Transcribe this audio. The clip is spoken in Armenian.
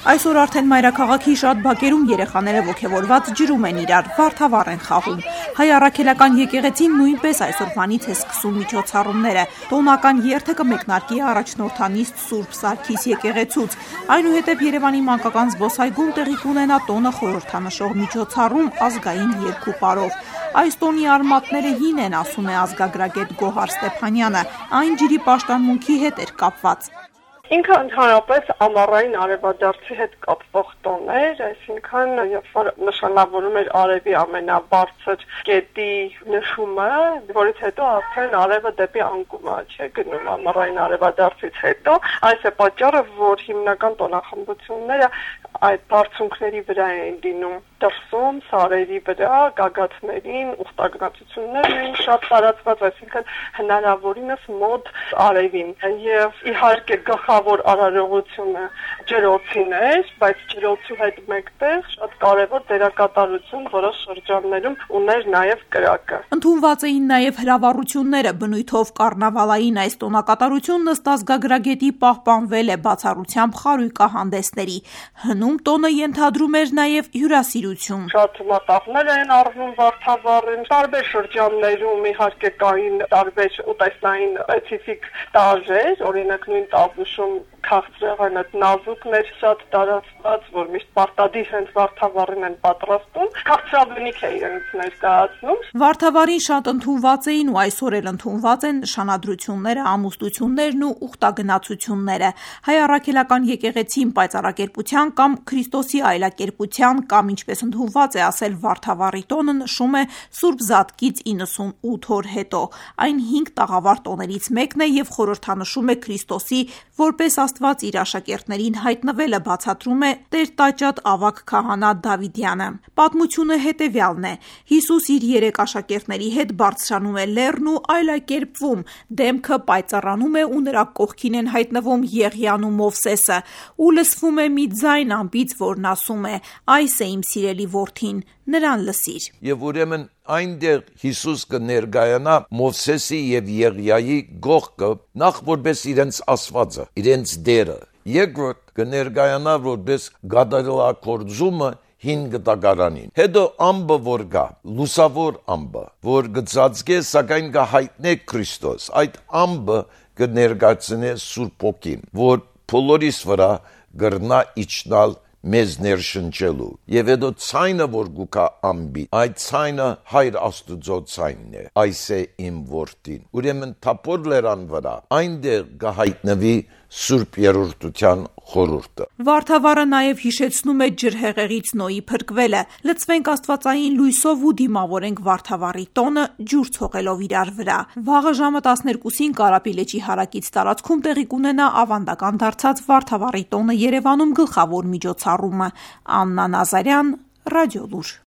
Այսօր արդեն մայրաքաղաքի շատ բակերում երեխաները ոգևորված ջրում են իրար, վարդավառ են խաղում։ Հայ առաքելական եկեղեցին նույնպես այսօրվանից է սկսում միջոցառումները։ Տոնական երթը կմեկնարկի առաջնորդանիստ Սուրբ Սարգիս եկեղեցուց։ Այնուհետև Երևանի մանկական զբոսայգում տեղի կունենա տոնը խորհրդանշող միջոցառում ազգային երկուպարով։ Այս տոնի արմատները հին են, ասում է ազգագրագետ Գոհար Ստեփանյանը, այն ջրի պաշտամունքի հետ էր կապված։ Ինքը ընդհանրապես ամառային արևադարձի հետ կապվող տոն էր, այսինքն երբ որ նշանավորում էր արևի ամենաբարձր կետի նշումը, որից հետո արդեն արևը դեպի անկում է գնում ամառային արևադարձից հետո, այս է պատճառը, որ հիմնական տոնախմբությունները այդ բարձունքների վրա են դինում դրսում, սարերի վրա, գագաթներին, ուխտագնացություններն էին շատ տարածված, այսինքն հնարավորինս մոտ արևին եւ իհարկե գլխավոր արարողությունը ջրոցին էր, բայց ջրոցու հետ մեկտեղ շատ կարևոր դերակատարություն որոշ շրջաններում ուներ նաեւ կրակը։ Ընդունված էին նաեւ հրավառությունները, բնույթով կառնավալային այս տոնակատարությունն ըստ ազգագրագետի պահպանվել է բացառությամբ խարույկահանդեսների։ Հնում տոնը ենթադրում էր նաեւ հյուրասիրություն։ Շատ մատաղներ են առնում Վարդավառին, տարբեր շրջաններում իհարկե կային տարբեր ուտեստային սպეციფიկ տարրեր, օրինակ նույն Տավուշում քաղցրեղենը նազուկներ շատ տարածված, որ միշտ պարտադիր հենց Վարդավառին են պատրաստում, քաղցրաբնիկ է իրենց ներկայացնում։ Վարդավառին շատ ընդունված էին ու այսօր էլ ընդունված են նշանադրությունները, ամուսնություններն ու ուխտագնացությունները։ Հայ առաքելական եկեղեցին պայծառակերպության կամ Քրիստոսի այլակերպության կամ ինչպես ընդունված է ասել Վարդավառի տոնը նշում է Սուրբ Զատկից 98 օր հետո։ Այն 5 տաղավար տոներից մեկն է եւ խորհրդանշում է Քրիստոսի որպես Աստված իր աշակերտներին հայտնվելը, բացատրում է Տեր տաճատ ավագ քահանա Դավիդյանը։ Պատմությունը հետևյալն է. Հիսուս իր 3 աշակերտների հետ բարձրանում է լեռն ու այլակերպվում, դեմքը պայծառանում է ու նրա կողքին են հայտնվում Եղիան ու Մովսեսը, ու լսվում է մի ձայն ամպից, որն ասում է. «Այս է իմ սիրելի որդին, նրան լսիր»։ Եվ ուրեմն այնտեղ Հիսուս կներկայանա Մովսեսի եւ Եղիայի գողքը նախ որպես իրենց ասվածը, իրենց դերը։ Երկրորդ կներկայանա որպես գադարելակորձումը հին գտակարանին։ Հետո ամբը որ գա, լուսավոր ամբը, որ գծածկե սակայն կհայտնե Քրիստոս, այդ ամբը կներկայացնե Սուրբ Օքին, որ բոլորիս վրա գրնա իջնալ մեզ ներշնչելու։ Եվ հետո ցայնը որ գուկա ամբի, այդ ցայնը Հայր Աստուծո ցայնն է, այս է իմ որդին։ Ուրեմն Թափոր լերան վրա այնտեղ կհայտնվի Սուրբ Երրորդության խորհուրդը։ Վարդավառը նաև հիշեցնում է ջրհեղեղից Նոյի փրկվելը։ Լցվենք աստվածային լույսով ու դիմավորենք Վարդավառի տոնը ջուր ցողելով իրար վրա։ Վաղը ժամը 12-ին Կարապի լճի հարակից տարածքում տեղի կունենա ավանդական դարձած Վարդավառի տոնը Երևանում գլխավոր միջոցառումը։ Աննա Նազարյան, Ռադիոլուր։